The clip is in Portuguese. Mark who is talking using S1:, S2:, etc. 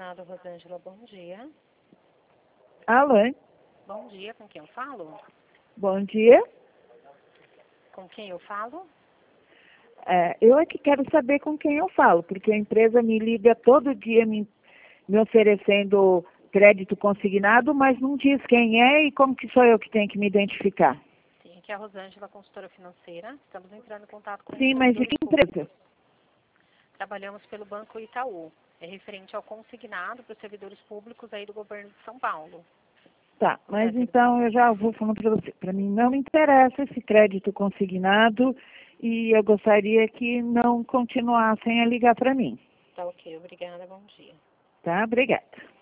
S1: consignado, Rosângela, bom dia.
S2: Alô?
S1: Bom dia, com quem eu falo?
S2: Bom dia.
S1: Com quem eu falo?
S2: Eu é que quero saber com quem eu falo, porque a empresa me liga todo dia me oferecendo crédito consignado, mas não diz quem é e como que sou eu que tenho que me identificar.
S1: Sim, aqui é a Rosângela, consultora financeira. Estamos entrando em contato com
S2: Sim,
S1: os
S2: mas de
S1: servidores
S2: que
S1: públicos.
S2: empresa?
S1: Trabalhamos pelo Banco Itaú. É referente ao consignado para os servidores públicos aí do governo de São Paulo.
S2: Tá, mas então eu já vou falando para você. Para mim não me interessa esse crédito consignado e eu gostaria que não continuassem a ligar para mim.
S1: Tá ok, obrigada, bom dia.
S2: Tá? Obrigada.